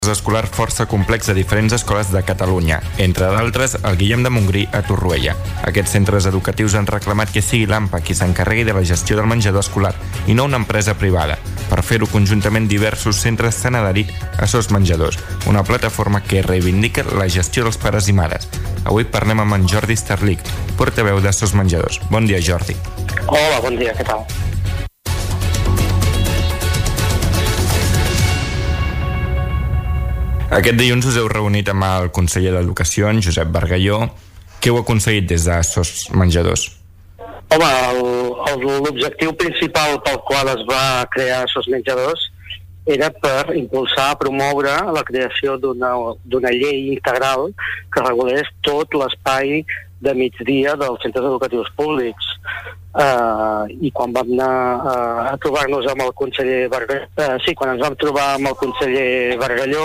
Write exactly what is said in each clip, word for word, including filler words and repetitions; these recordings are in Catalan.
escolar força complex a diferents escoles de Catalunya, entre d'altres el Guillem de Montgrí a Torroella. Aquests centres educatius han reclamat que sigui l'AMPA qui s'encarregui de la gestió del menjador escolar i no una empresa privada. Per fer-ho conjuntament, diversos centres s'han adherit a Sos Menjadors, una plataforma que reivindica la gestió dels pares i mares. Avui parlem amb en Jordi Starlich, portaveu de Sos Menjadors. Bon dia, Jordi. Hola, bon dia, què tal? Aquest dilluns us heu reunit amb el conseller d'Educació, en Josep Bargalló. Què heu aconseguit des de Sos Menjadors? Home, l'objectiu principal pel qual es va crear Sos Menjadors era per impulsar, promoure la creació d'una llei integral que regulés tot l'espai de migdia dels centres educatius públics. Uh, I quan vam anar uh, a trobar-nos amb el conseller Bargalló, uh, sí, quan ens vam trobar amb el conseller Bargalló,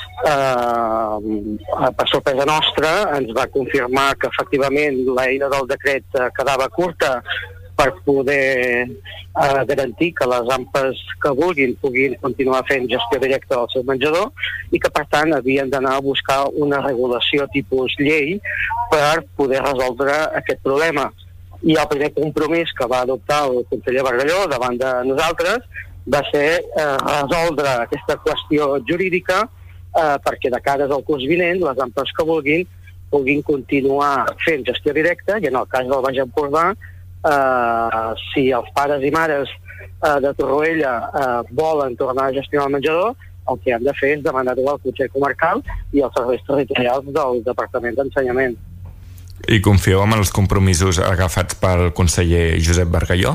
uh, per sorpresa nostra, ens va confirmar que efectivament l'eina del decret uh, quedava curta per poder uh, garantir que les AMPAs que vulguin puguin continuar fent gestió directa del seu menjador i que, per tant, havien d'anar a buscar una regulació tipus llei per poder resoldre aquest problema. I el primer compromís que va adoptar el conseller Bargalló davant de nosaltres va ser eh, resoldre aquesta qüestió jurídica eh, perquè de cara al curs vinent les AMPAs que vulguin puguin continuar fent gestió directa i en el cas del Baix Empordà Uh, si els pares i mares uh, de Torroella uh, volen tornar a gestionar el menjador, el que han de fer és demanar-ho al Consell Comarcal i als serveis territorials del Departament d'Ensenyament. I confieu en els compromisos agafats pel conseller Josep Bargalló?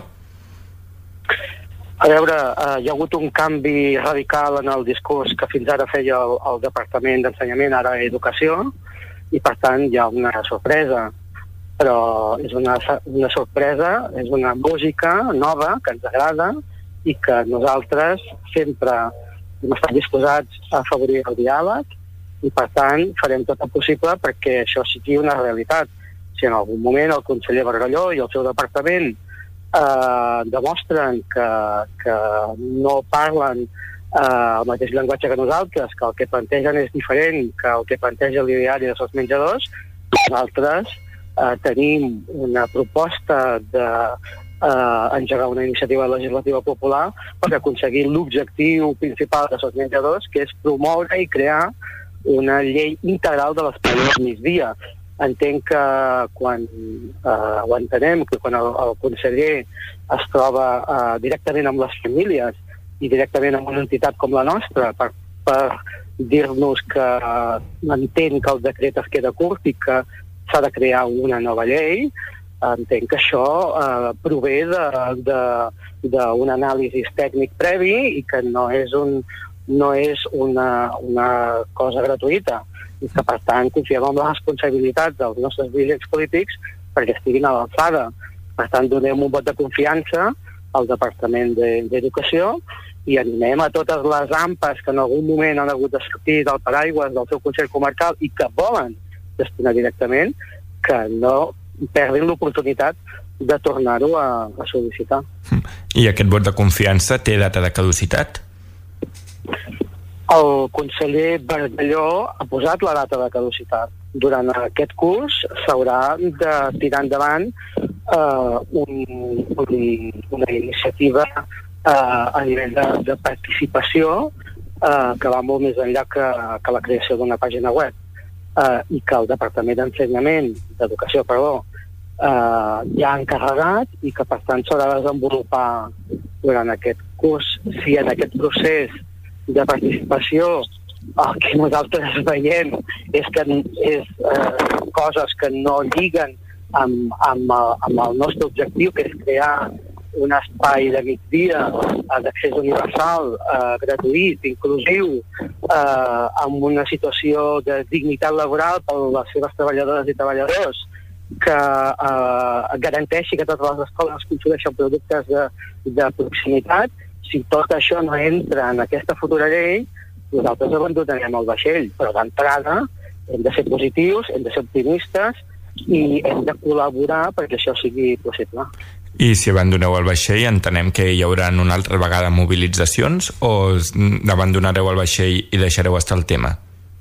A veure, uh, hi ha hagut un canvi radical en el discurs que fins ara feia el, el Departament d'Ensenyament, ara Educació, i per tant hi ha una sorpresa. Però és una, una sorpresa, és una música nova que ens agrada i que nosaltres sempre hem estat disposats a afavorir el diàleg i, per tant, farem tot el possible perquè això sigui una realitat. Si en algun moment el conseller Bargalló i el seu departament eh, demostren que, que no parlen eh, el mateix llenguatge que nosaltres, que el que plantegen és diferent que el que planteja l'ideari de Sos Menjadors, nosaltres Uh, tenim una proposta de uh, engegar una iniciativa legislativa popular per aconseguir l'objectiu principal de Sos Menjadors, que és promoure i crear una llei integral de l'espai del migdia. Entenc que quan uh, ho entenem, que quan el, el conseller es troba uh, directament amb les famílies i directament amb una entitat com la nostra per, per dir-nos que uh, entén que el decret es queda curt i que s'ha de crear una nova llei, entenc que això eh, prové d'un anàlisi tècnic previ i que no és, un, no és una, una cosa gratuïta i que, per tant, confiem en la responsabilitat dels nostres dirigents polítics perquè estiguin a l'alçada. Per tant, donem un vot de confiança al Departament d'Educació i animem a totes les AMPAs que en algun moment han hagut de sortir del paraigües del seu Consell Comarcal i que volen gestionar directament, que no perdin l'oportunitat de tornar-ho a, a sol·licitar. I aquest vot de confiança té data de caducitat? El conseller Bargalló ha posat la data de caducitat. Durant aquest curs s'haurà de tirar endavant uh, un, un, una iniciativa uh, a nivell de, de participació uh, que va molt més enllà que, que la creació d'una pàgina web. Uh, i que el Departament d'Ensenyament, d'Educació, perdó, uh, ja ha encarregat i que, per tant, s'haurà de desenvolupar durant aquest curs. Si en aquest procés de participació el que nosaltres veiem és que és uh, coses que no lliguen amb, amb, amb el nostre objectiu, que és crear un espai de migdia d'accés universal, eh, gratuït, inclusiu, eh, amb una situació de dignitat laboral per a les seves treballadores i treballadors, que eh, garanteixi que totes les escoles consumeixen productes de, de proximitat. Si tot això no entra en aquesta futura llei, nosaltres abandonarem el vaixell, però d'entrada hem de ser positius, hem de ser optimistes i hem de col·laborar perquè això sigui possible. I si abandoneu el vaixell, entenem que hi haurà una altra vegada mobilitzacions o abandonareu el vaixell i deixareu estar el tema?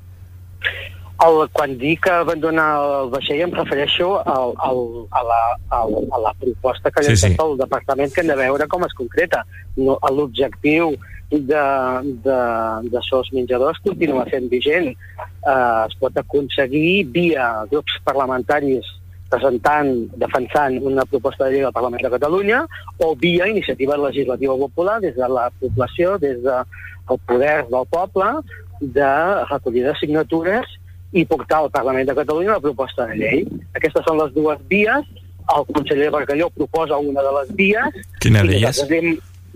El, quan dic abandonar el vaixell em refereixo al, al, a, la, al, a la proposta que sí, sí. el departament, que hem de veure com es concreta. No, l'objectiu de, de, de sos menjadors continua sent vigent. Eh, es pot aconseguir via grups parlamentaris presentant, defensant una proposta de llei del Parlament de Catalunya o via iniciativa legislativa popular des de la població, des del poder del poble, de recollir de signatures i portar al Parlament de Catalunya la proposta de llei. Aquestes són les dues vies. El conseller Bargalló proposa una de les vies. Quina d'elles? Hem...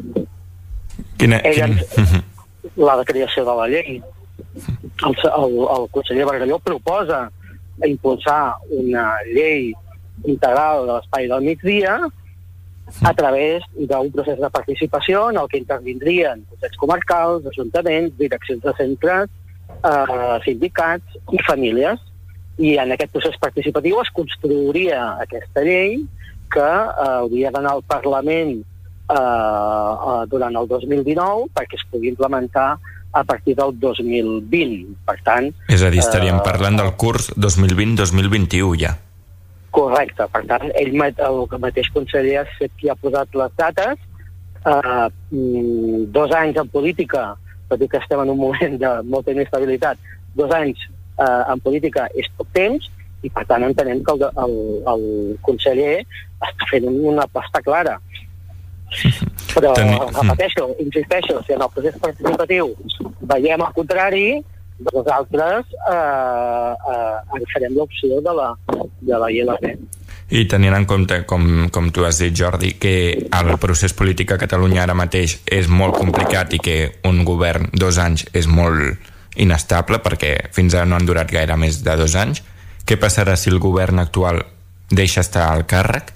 Quina? Ella, Quina? La de creació de la llei. El, el, el conseller Bargalló proposa impulsar una llei integral de l'espai del migdia a través d'un procés de participació en el que intervindrien consells comarcals, ajuntaments, direccions de centres, eh, sindicats i famílies. I en aquest procés participatiu es construiria aquesta llei que eh, hauria d'anar al Parlament eh, eh, durant el dos mil dinou perquè es pugui implementar a partir del dos mil vint. Per tant... És a dir, estaríem eh, parlant del curs dos mil vint dos mil vint-i-u ja. Correcte. Per tant, ell, el mateix conseller ha fet qui ha posat les dates. Eh, dos anys en política, tot i que estem en un moment de molta inestabilitat, dos anys eh, en política és poc temps, i per tant entenem que el, el, el conseller està fent una aposta clara. Però, Teni... repeteixo, insisteixo, si en el procés participatiu veiem el contrari, nosaltres eh, eh, farem l'opció de la, de la I L P. I tenint en compte, com, com tu has dit, Jordi, que el procés polític a Catalunya ara mateix és molt complicat i que un govern dos anys és molt inestable, perquè fins ara no han durat gaire més de dos anys, què passarà si el govern actual deixa estar al càrrec?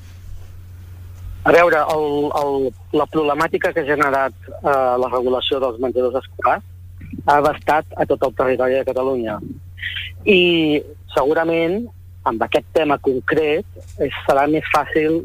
A veure, el, el, la problemàtica que ha generat eh, la regulació dels menjadors escolars ha abastat a tot el territori de Catalunya. I segurament, amb aquest tema concret, serà més fàcil,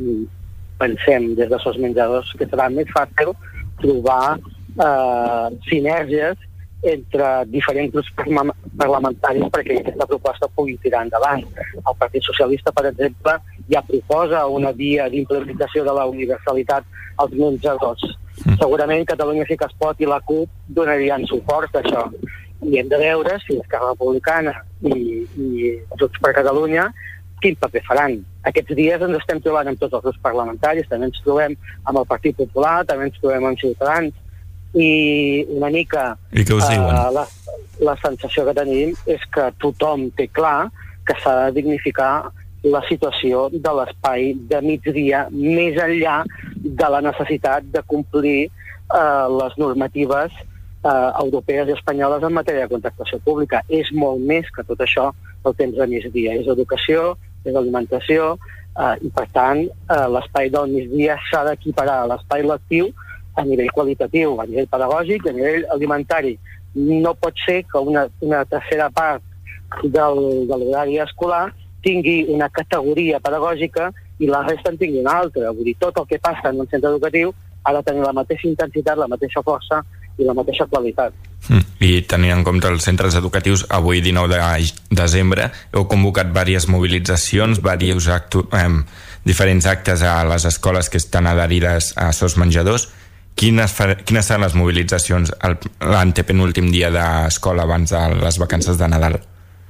pensem des de sos menjadors, que serà més fàcil trobar eh, sinergies entre diferents grups parlamentaris perquè aquesta proposta pugui tirar endavant. El Partit Socialista, per exemple, ja proposa una via d'implementació de la universalitat als menjadors. Mm. Segurament Catalunya Sí que es Pot i la CUP donarien suport a això. I hem de veure si Esquerra Republicana i, i Junts per Catalunya quin paper faran. Aquests dies ens estem trobant amb tots els grups parlamentaris, també ens trobem amb el Partit Popular, també ens trobem amb Ciutadans, i una mica I què us diuen? Uh, la, la sensació que tenim és que tothom té clar que s'ha de dignificar la situació de l'espai de migdia més enllà de la necessitat de complir uh, les normatives uh, europees i espanyoles en matèria de contractació pública. És molt més que tot això el temps de migdia. És educació, és alimentació, uh, i per tant uh, l'espai del migdia s'ha d'equiparar a l'espai lectiu a nivell qualitatiu, a nivell pedagògic, a nivell alimentari. No pot ser que una, una tercera part del, de l'horari escolar tingui una categoria pedagògica i la resta en tingui una altra. Vull dir, tot el que passa en un centre educatiu ha de tenir la mateixa intensitat, la mateixa força i la mateixa qualitat. Mm. I tenint en compte els centres educatius, avui dinou de desembre heu convocat diverses mobilitzacions, diversos actu, eh, diferents actes a les escoles que estan adherides a sos menjadors. Quines, quines seran les mobilitzacions l'antepenúltim dia d'escola abans de les vacances de Nadal?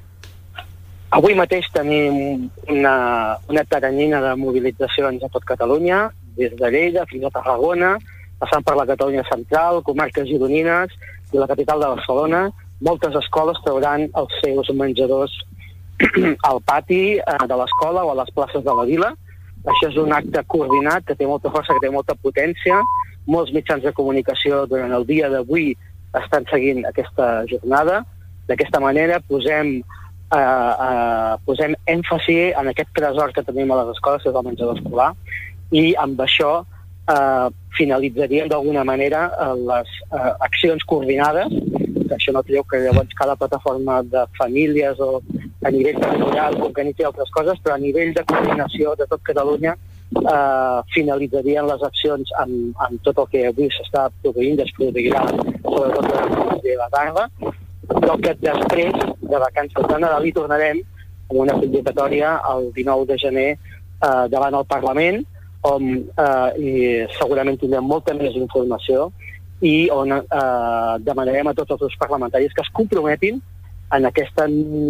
Avui mateix tenim una, una taranyina de mobilitzacions a tot Catalunya, des de Lleida fins a Tarragona, passant per la Catalunya central, comarques gironines i la capital de Barcelona. Moltes escoles trauran els seus menjadors al pati de l'escola o a les places de la vila. Això és un acte coordinat que té molta força, que té molta potència. Molts mitjans de comunicació durant el dia d'avui estan seguint aquesta jornada. D'aquesta manera posem, eh, eh, posem èmfasi en aquest tresor que tenim a les escoles, que és el menjador escolar, i amb això eh, finalitzaríem d'alguna manera eh, les eh, accions coordinades, que això no treu que llavors cada plataforma de famílies o a nivell territorial organitzi altres coses, però a nivell de coordinació de tot Catalunya eh, finalitzarien les accions amb, amb tot el que avui s'està produint, es produirà sobretot a la tarda, però que després de vacances de Nadal hi tornarem amb una convocatòria el dinou de gener eh, davant el Parlament, on eh, i segurament tindrem molta més informació i on eh, demanarem a tots els grups parlamentaris que es comprometin en aquesta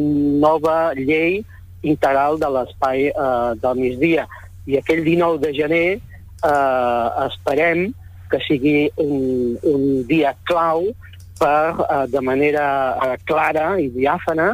nova llei integral de l'espai eh, del migdia. I aquell dinou de gener eh, esperem que sigui un, un dia clau per, eh, de manera eh, clara i diàfana,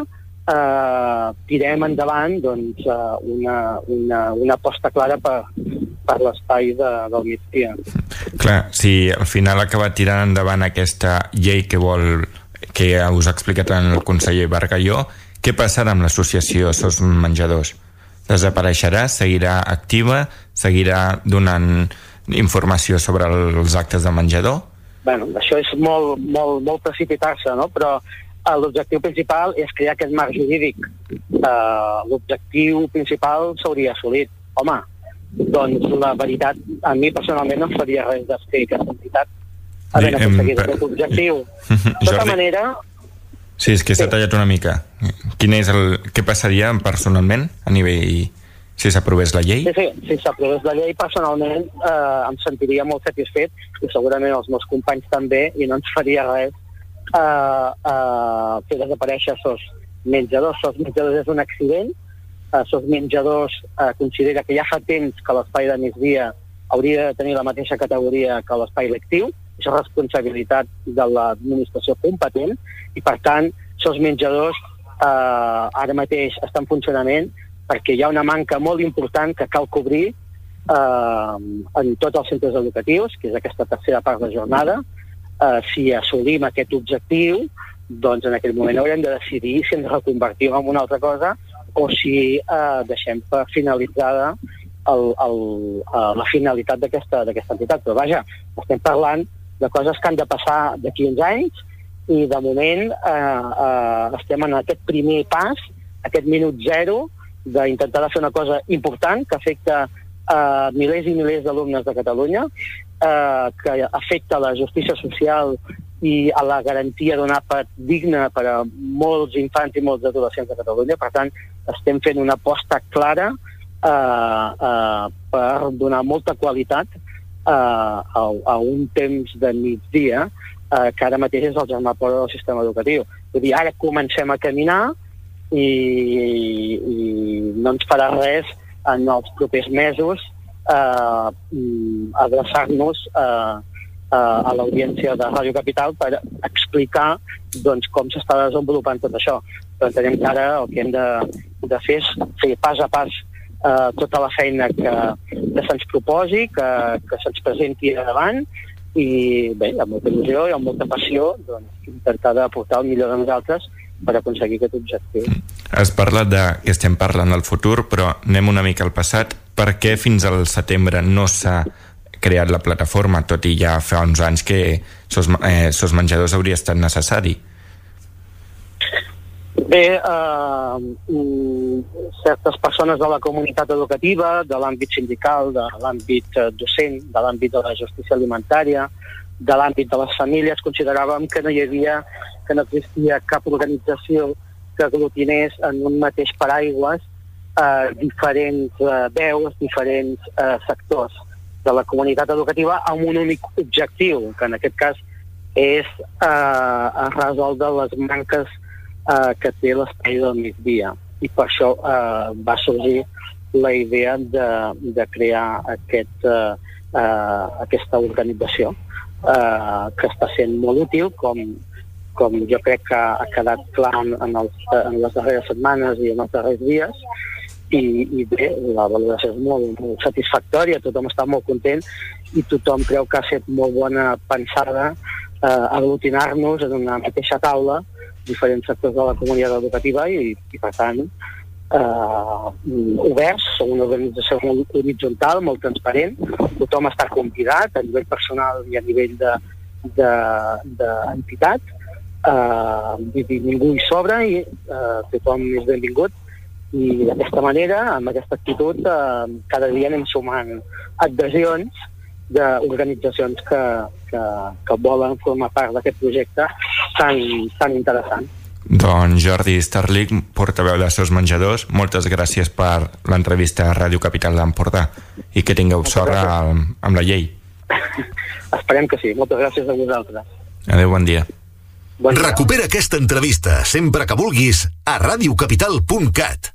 eh, tirem endavant doncs, eh, una, una, una aposta clara per, per l'espai de, del migdia. Clar, si al final acaba tirant endavant aquesta llei que vol, que us ha explicat el conseller Bargalló, què passarà amb l'associació Sos Menjadors? Desapareixerà? Seguirà activa? Seguirà donant informació sobre els actes de menjador? Bueno, això és molt, molt, molt precipitar-se, no? Però eh, l'objectiu principal és crear aquest marc jurídic. Eh, l'objectiu principal s'hauria assolit. Home, doncs la veritat, a mi personalment no em faria res d'esfer aquesta entitat havent aconseguit per... aquest objectiu. De tota manera... Sí, és que s'ha sí. tallat una mica. Quin és el... Què passaria personalment a nivell... si s'aprovés la llei? Sí, sí, si s'aprovés la llei, personalment eh, em sentiria molt satisfet, i segurament els meus companys també, i no ens faria res eh, eh, fer desaparèixer Sos Menjadors. Sos Menjadors és un accident. eh, Sos Menjadors eh, considera que ja fa temps que l'espai de migdia hauria de tenir la mateixa categoria que l'espai lectiu. És responsabilitat de l'administració competent, i per tant Sos Menjadors eh, ara mateix està en funcionament perquè hi ha una manca molt important que cal cobrir eh, en tots els centres educatius, que és aquesta tercera part de jornada. Eh, si assolim aquest objectiu, doncs en aquell moment haurem de decidir si ens reconvertim en una altra cosa o si eh, deixem per finalitzada el, el, eh, la finalitat d'aquesta d'aquesta entitat. Però vaja, estem parlant de coses que han de passar d'aquí uns anys, i de moment eh, eh, estem en aquest primer pas, aquest minut zero, d'intentar fer una cosa important que afecta eh, milers i milers d'alumnes de Catalunya, eh, que afecta la justícia social i a la garantia d'un àpat digne per a molts infants i molts adolescents de Catalunya. Per tant, estem fent una aposta clara eh, eh, per donar molta qualitat eh, a, a un temps de migdia eh, que ara mateix és el germà port del sistema educatiu. Vull dir, ara comencem a caminar i, i no ens farà res en els propers mesos eh, adreçar-nos eh, a l'audiència de Ràdio Capital per explicar doncs, com s'està desenvolupant tot això. Però entenem que ara el que hem de, de fer és fer pas a pas eh, tota la feina que, que se'ns proposi, que, que se'ns presenti davant, i bé, amb molta il·lusió i amb molta passió doncs, intentar aportar el millor de nosaltres per aconseguir aquest objectiu. Has parlat de que estem parlant del futur, però anem una mica al passat. Per què fins al setembre no s'ha creat la plataforma, tot i ja fa uns anys que Sos, eh, Sos Menjadors hauria estat necessari? Bé, eh, certes persones de la comunitat educativa, de l'àmbit sindical, de l'àmbit docent, de l'àmbit de la justícia alimentària, de l'àmbit de les famílies, consideràvem que no hi havia, que no existia cap organització que aglutinés en un mateix paraigües eh, diferents eh, veus, diferents eh, sectors de la comunitat educativa amb un únic objectiu, que en aquest cas és eh, resoldre les manques eh, que té l'espai del migdia. I per això eh, va sorgir la idea de, de crear aquest, eh, eh, aquesta organització eh, que està sent molt útil, com, com jo crec que ha quedat clar en, en, els, en les darreres setmanes i en els darrers dies. I, i bé, la valoració és molt, molt satisfactòria, tothom està molt content i tothom creu que ha estat molt bona pensada eh, aglutinar-nos en una mateixa taula diferents sectors de la comunitat educativa i, i per tant eh, oberts, som una organització molt horitzontal, molt transparent, tothom està convidat a nivell personal i a nivell de, de, d'entitat, eh, ningú hi sobra i eh, tothom és benvingut. I d'aquesta manera, amb aquesta actitud, eh, cada dia anem sumant adhesions d'organitzacions que, que, que volen formar part d'aquest projecte tan, tan interessant. Doncs Jordi Starlich, portaveu de Seus Menjadors, moltes gràcies per l'entrevista a Ràdio Capital d'Empordà i que tingueu sort amb, amb la llei. Esperem que sí. Moltes gràcies a vosaltres. Adéu, bon dia. Bon dia. Recupera aquesta entrevista sempre que vulguis a ràdio capital punt cat.